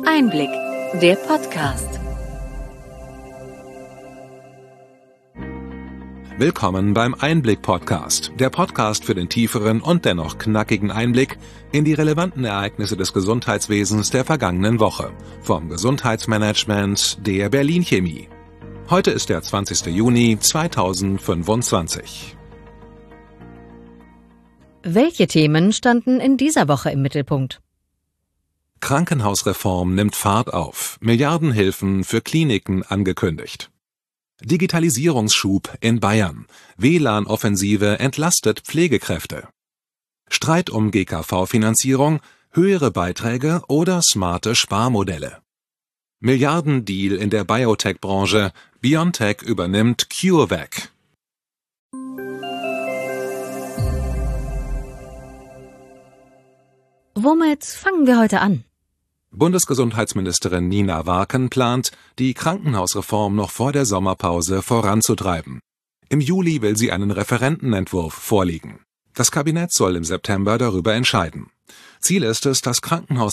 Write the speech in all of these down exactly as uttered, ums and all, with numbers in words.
Einblick, der Podcast. Willkommen beim Einblick-Podcast, der Podcast für den tieferen und dennoch knackigen Einblick in die relevanten Ereignisse des Gesundheitswesens der vergangenen Woche, vom Gesundheitsmanagement der Berlin Chemie. Heute ist der zwanzigster Juni zweitausendfünfundzwanzig. Welche Themen standen in dieser Woche im Mittelpunkt? Krankenhausreform nimmt Fahrt auf, Milliardenhilfen für Kliniken angekündigt. Digitalisierungsschub in Bayern, W L A N-Offensive entlastet Pflegekräfte. Streit um G K V-Finanzierung, höhere Beiträge oder smarte Sparmodelle. Milliardendeal in der Biotech-Branche, BioNTech übernimmt CureVac. Womit fangen wir heute an? Bundesgesundheitsministerin Nina Warken plant, die Krankenhausreform noch vor der Sommerpause voranzutreiben. Im Juli will sie einen Referentenentwurf vorlegen. Das Kabinett soll im September darüber entscheiden. Ziel ist es, das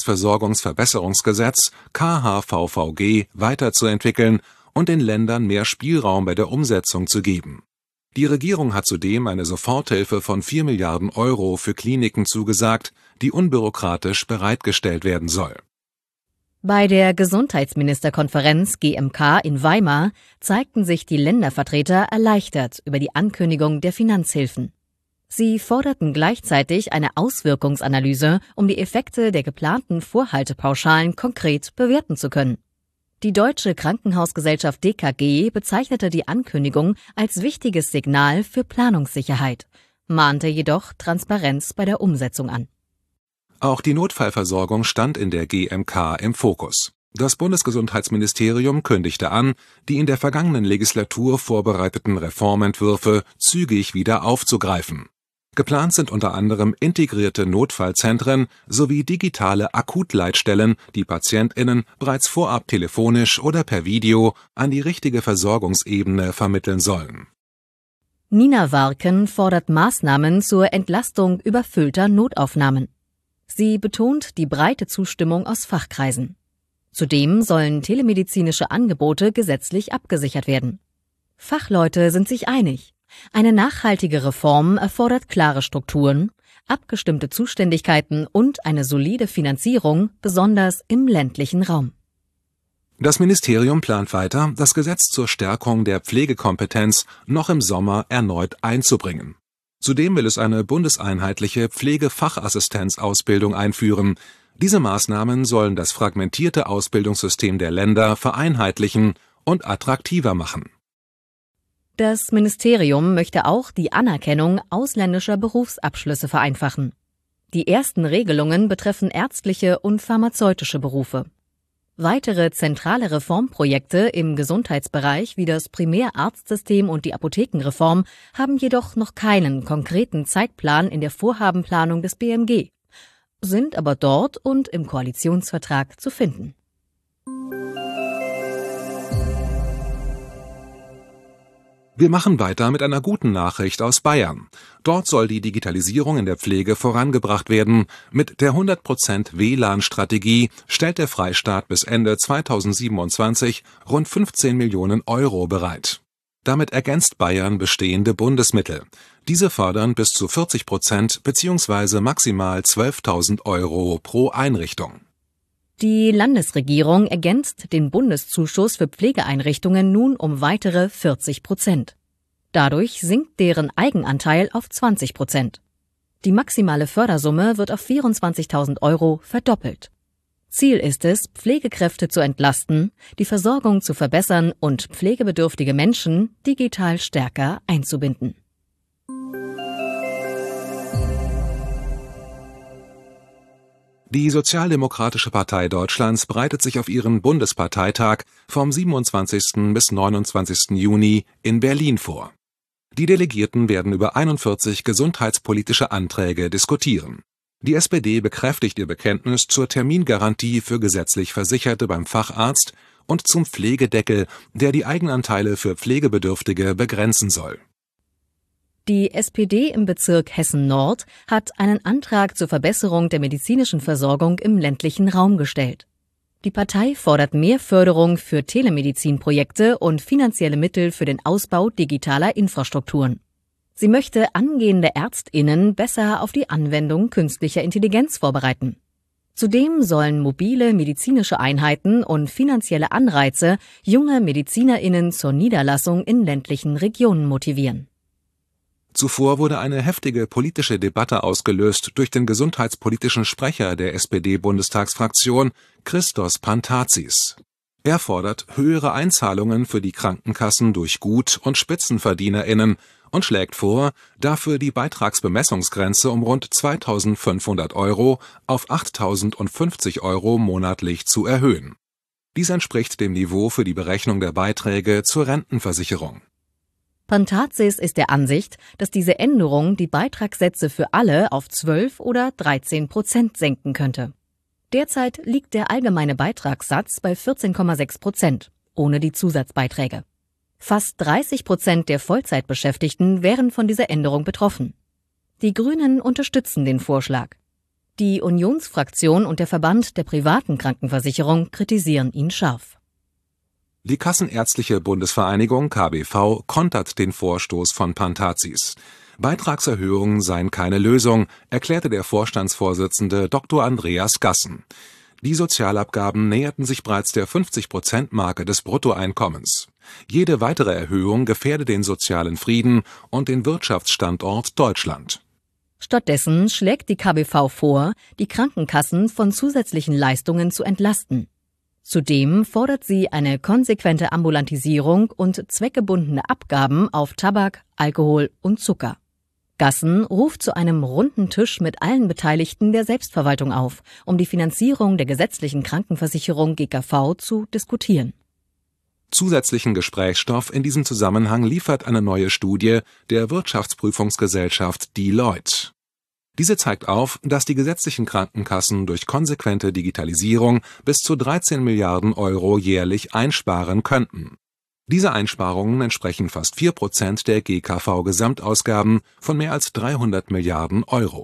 Krankenhausversorgungsverbesserungsgesetz K H V V G weiterzuentwickeln und den Ländern mehr Spielraum bei der Umsetzung zu geben. Die Regierung hat zudem eine Soforthilfe von vier Milliarden Euro für Kliniken zugesagt, die unbürokratisch bereitgestellt werden soll. Bei der Gesundheitsministerkonferenz G M K in Weimar zeigten sich die Ländervertreter erleichtert über die Ankündigung der Finanzhilfen. Sie forderten gleichzeitig eine Auswirkungsanalyse, um die Effekte der geplanten Vorhaltepauschalen konkret bewerten zu können. Die Deutsche Krankenhausgesellschaft D K G bezeichnete die Ankündigung als wichtiges Signal für Planungssicherheit, mahnte jedoch Transparenz bei der Umsetzung an. Auch die Notfallversorgung stand in der G M K im Fokus. Das Bundesgesundheitsministerium kündigte an, die in der vergangenen Legislatur vorbereiteten Reformentwürfe zügig wieder aufzugreifen. Geplant sind unter anderem integrierte Notfallzentren sowie digitale Akutleitstellen, die PatientInnen bereits vorab telefonisch oder per Video an die richtige Versorgungsebene vermitteln sollen. Nina Warken fordert Maßnahmen zur Entlastung überfüllter Notaufnahmen. Sie betont die breite Zustimmung aus Fachkreisen. Zudem sollen telemedizinische Angebote gesetzlich abgesichert werden. Fachleute sind sich einig. Eine nachhaltige Reform erfordert klare Strukturen, abgestimmte Zuständigkeiten und eine solide Finanzierung, besonders im ländlichen Raum. Das Ministerium plant weiter, das Gesetz zur Stärkung der Pflegekompetenz noch im Sommer erneut einzubringen. Zudem will es eine bundeseinheitliche Pflegefachassistenzausbildung einführen. Diese Maßnahmen sollen das fragmentierte Ausbildungssystem der Länder vereinheitlichen und attraktiver machen. Das Ministerium möchte auch die Anerkennung ausländischer Berufsabschlüsse vereinfachen. Die ersten Regelungen betreffen ärztliche und pharmazeutische Berufe. Weitere zentrale Reformprojekte im Gesundheitsbereich wie das Primärarztsystem und die Apothekenreform haben jedoch noch keinen konkreten Zeitplan in der Vorhabenplanung des B M G, sind aber dort und im Koalitionsvertrag zu finden. Wir machen weiter mit einer guten Nachricht aus Bayern. Dort soll die Digitalisierung in der Pflege vorangebracht werden. Mit der hundert Prozent W L A N-Strategie stellt der Freistaat bis Ende zweitausendsiebenundzwanzig rund fünfzehn Millionen Euro bereit. Damit ergänzt Bayern bestehende Bundesmittel. Diese fördern bis zu vierzig Prozent bzw. maximal zwölftausend Euro pro Einrichtung. Die Landesregierung ergänzt den Bundeszuschuss für Pflegeeinrichtungen nun um weitere vierzig Prozent. Dadurch sinkt deren Eigenanteil auf zwanzig Prozent. Die maximale Fördersumme wird auf vierundzwanzigtausend Euro verdoppelt. Ziel ist es, Pflegekräfte zu entlasten, die Versorgung zu verbessern und pflegebedürftige Menschen digital stärker einzubinden. Die Sozialdemokratische Partei Deutschlands bereitet sich auf ihren Bundesparteitag vom siebenundzwanzigsten bis neunundzwanzigsten Juni in Berlin vor. Die Delegierten werden über einundvierzig gesundheitspolitische Anträge diskutieren. Die S P D bekräftigt ihr Bekenntnis zur Termingarantie für gesetzlich Versicherte beim Facharzt und zum Pflegedeckel, der die Eigenanteile für Pflegebedürftige begrenzen soll. Die S P D im Bezirk Hessen-Nord hat einen Antrag zur Verbesserung der medizinischen Versorgung im ländlichen Raum gestellt. Die Partei fordert mehr Förderung für Telemedizinprojekte und finanzielle Mittel für den Ausbau digitaler Infrastrukturen. Sie möchte angehende ÄrztInnen besser auf die Anwendung künstlicher Intelligenz vorbereiten. Zudem sollen mobile medizinische Einheiten und finanzielle Anreize junge MedizinerInnen zur Niederlassung in ländlichen Regionen motivieren. Zuvor wurde eine heftige politische Debatte ausgelöst durch den gesundheitspolitischen Sprecher der S P D-Bundestagsfraktion, Christos Pantazis. Er fordert höhere Einzahlungen für die Krankenkassen durch Gut- und SpitzenverdienerInnen und schlägt vor, dafür die Beitragsbemessungsgrenze um rund zweitausendfünfhundert Euro auf achttausendfünfzig Euro monatlich zu erhöhen. Dies entspricht dem Niveau für die Berechnung der Beiträge zur Rentenversicherung. Pantazis ist der Ansicht, dass diese Änderung die Beitragssätze für alle auf zwölf oder dreizehn Prozent senken könnte. Derzeit liegt der allgemeine Beitragssatz bei vierzehn Komma sechs Prozent, ohne die Zusatzbeiträge. Fast dreißig Prozent der Vollzeitbeschäftigten wären von dieser Änderung betroffen. Die Grünen unterstützen den Vorschlag. Die Unionsfraktion und der Verband der privaten Krankenversicherung kritisieren ihn scharf. Die Kassenärztliche Bundesvereinigung K B V kontert den Vorstoß von Pantazis. Beitragserhöhungen seien keine Lösung, erklärte der Vorstandsvorsitzende Doktor Andreas Gassen. Die Sozialabgaben näherten sich bereits der fünfzig-Prozent-Marke des Bruttoeinkommens. Jede weitere Erhöhung gefährde den sozialen Frieden und den Wirtschaftsstandort Deutschland. Stattdessen schlägt die K B V vor, die Krankenkassen von zusätzlichen Leistungen zu entlasten. Zudem fordert sie eine konsequente Ambulantisierung und zweckgebundene Abgaben auf Tabak, Alkohol und Zucker. Gassen ruft zu einem runden Tisch mit allen Beteiligten der Selbstverwaltung auf, um die Finanzierung der gesetzlichen Krankenversicherung G K V zu diskutieren. Zusätzlichen Gesprächsstoff in diesem Zusammenhang liefert eine neue Studie der Wirtschaftsprüfungsgesellschaft Deloitte. Diese zeigt auf, dass die gesetzlichen Krankenkassen durch konsequente Digitalisierung bis zu dreizehn Milliarden Euro jährlich einsparen könnten. Diese Einsparungen entsprechen fast vier Prozent der G K V-Gesamtausgaben von mehr als dreihundert Milliarden Euro.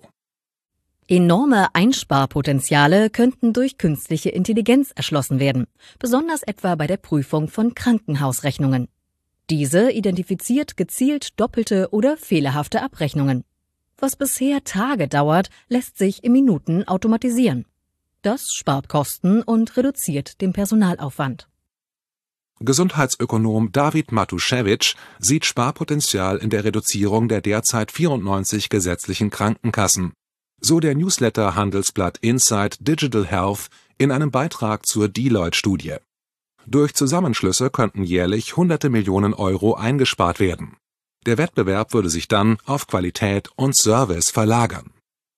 Enorme Einsparpotenziale könnten durch künstliche Intelligenz erschlossen werden, besonders etwa bei der Prüfung von Krankenhausrechnungen. Diese identifiziert gezielt doppelte oder fehlerhafte Abrechnungen. Was bisher Tage dauert, lässt sich in Minuten automatisieren. Das spart Kosten und reduziert den Personalaufwand. Gesundheitsökonom David Matuszewicz sieht Sparpotenzial in der Reduzierung der derzeit vierundneunzig gesetzlichen Krankenkassen. So der Newsletter Handelsblatt Inside Digital Health in einem Beitrag zur Deloitte-Studie. Durch Zusammenschlüsse könnten jährlich hunderte Millionen Euro eingespart werden. Der Wettbewerb würde sich dann auf Qualität und Service verlagern.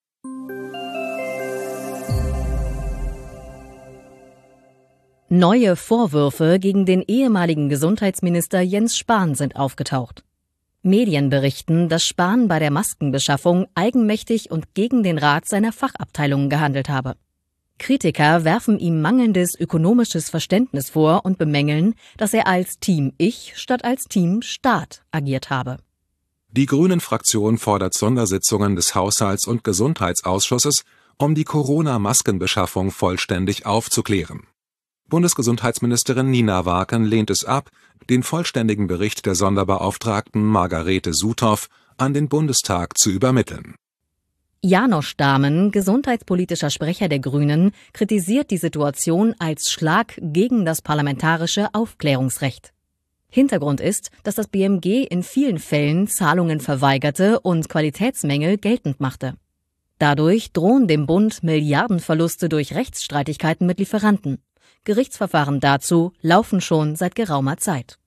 Neue Vorwürfe gegen den ehemaligen Gesundheitsminister Jens Spahn sind aufgetaucht. Medien berichten, dass Spahn bei der Maskenbeschaffung eigenmächtig und gegen den Rat seiner Fachabteilungen gehandelt habe. Kritiker werfen ihm mangelndes ökonomisches Verständnis vor und bemängeln, dass er als Team Ich statt als Team Staat agiert habe. Die Grünen-Fraktion fordert Sondersitzungen des Haushalts- und Gesundheitsausschusses, um die Corona-Maskenbeschaffung vollständig aufzuklären. Bundesgesundheitsministerin Nina Waken lehnt es ab, den vollständigen Bericht der Sonderbeauftragten Margarete Sutow an den Bundestag zu übermitteln. Janosch Dahmen, gesundheitspolitischer Sprecher der Grünen, kritisiert die Situation als Schlag gegen das parlamentarische Aufklärungsrecht. Hintergrund ist, dass das B M G in vielen Fällen Zahlungen verweigerte und Qualitätsmängel geltend machte. Dadurch drohen dem Bund Milliardenverluste durch Rechtsstreitigkeiten mit Lieferanten. Gerichtsverfahren dazu laufen schon seit geraumer Zeit.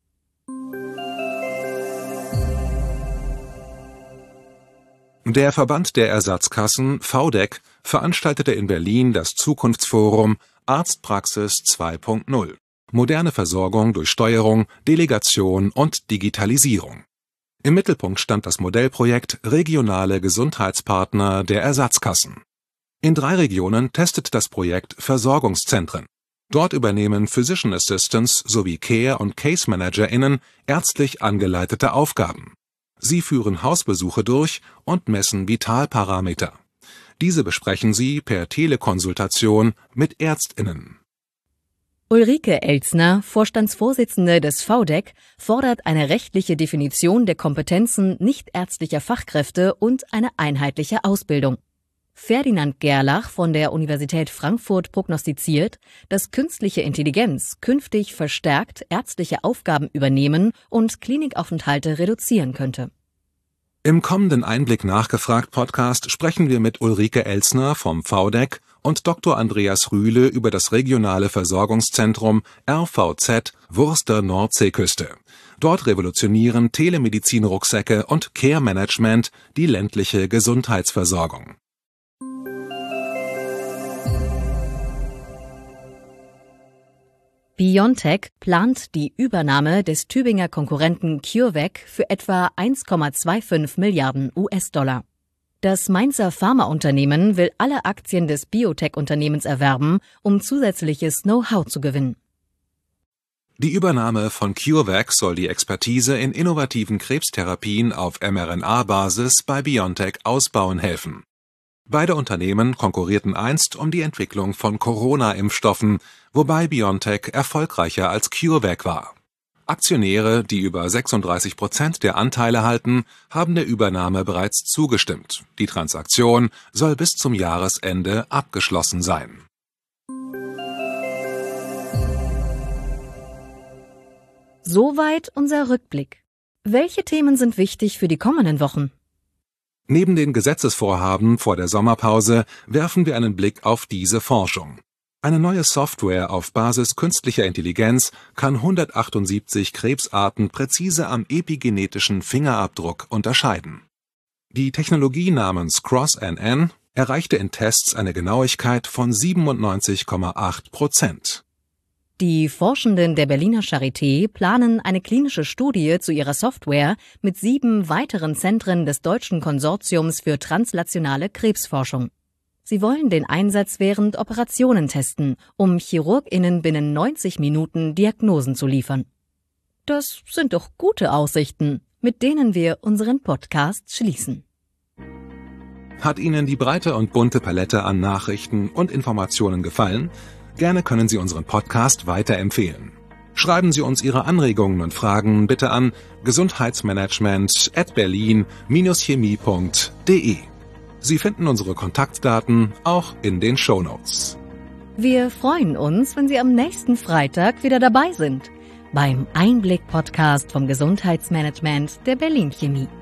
Der Verband der Ersatzkassen V D E C veranstaltete in Berlin das Zukunftsforum Arztpraxis zwei Punkt null. Moderne Versorgung durch Steuerung, Delegation und Digitalisierung. Im Mittelpunkt stand das Modellprojekt Regionale Gesundheitspartner der Ersatzkassen. In drei Regionen testet das Projekt Versorgungszentren. Dort übernehmen Physician Assistants sowie Care- und Case-ManagerInnen ärztlich angeleitete Aufgaben. Sie führen Hausbesuche durch und messen Vitalparameter. Diese besprechen sie per Telekonsultation mit ÄrztInnen. Ulrike Elzner, Vorstandsvorsitzende des V D E C, fordert eine rechtliche Definition der Kompetenzen nichtärztlicher Fachkräfte und eine einheitliche Ausbildung. Ferdinand Gerlach von der Universität Frankfurt prognostiziert, dass künstliche Intelligenz künftig verstärkt ärztliche Aufgaben übernehmen und Klinikaufenthalte reduzieren könnte. Im kommenden Einblick nachgefragt Podcast sprechen wir mit Ulrike Elzner vom V D E C und Doktor Andreas Rühle über das regionale Versorgungszentrum R V Z Wurster Nordseeküste. Dort revolutionieren Telemedizin-Rucksäcke und Care-Management die ländliche Gesundheitsversorgung. BioNTech plant die Übernahme des Tübinger Konkurrenten CureVac für etwa eins Komma fünfundzwanzig Milliarden U S-Dollar. Das Mainzer Pharmaunternehmen will alle Aktien des Biotech-Unternehmens erwerben, um zusätzliches Know-how zu gewinnen. Die Übernahme von CureVac soll die Expertise in innovativen Krebstherapien auf mRNA-Basis bei BioNTech ausbauen helfen. Beide Unternehmen konkurrierten einst um die Entwicklung von Corona-Impfstoffen, wobei BioNTech erfolgreicher als CureVac war. Aktionäre, die über sechsunddreißig Prozent der Anteile halten, haben der Übernahme bereits zugestimmt. Die Transaktion soll bis zum Jahresende abgeschlossen sein. Soweit unser Rückblick. Welche Themen sind wichtig für die kommenden Wochen? Neben den Gesetzesvorhaben vor der Sommerpause werfen wir einen Blick auf diese Forschung. Eine neue Software auf Basis künstlicher Intelligenz kann hundertachtundsiebzig Krebsarten präzise am epigenetischen Fingerabdruck unterscheiden. Die Technologie namens Cross-N N erreichte in Tests eine Genauigkeit von siebenundneunzig Komma acht Prozent. Die Forschenden der Berliner Charité planen eine klinische Studie zu ihrer Software mit sieben weiteren Zentren des Deutschen Konsortiums für translationale Krebsforschung. Sie wollen den Einsatz während Operationen testen, um ChirurgInnen binnen neunzig Minuten Diagnosen zu liefern. Das sind doch gute Aussichten, mit denen wir unseren Podcast schließen. Hat Ihnen die breite und bunte Palette an Nachrichten und Informationen gefallen? Gerne können Sie unseren Podcast weiterempfehlen. Schreiben Sie uns Ihre Anregungen und Fragen bitte an gesundheitsmanagement at berlin dash chemie punkt de. Sie finden unsere Kontaktdaten auch in den Shownotes. Wir freuen uns, wenn Sie am nächsten Freitag wieder dabei sind beim Einblick-Podcast vom Gesundheitsmanagement der Berlin Chemie.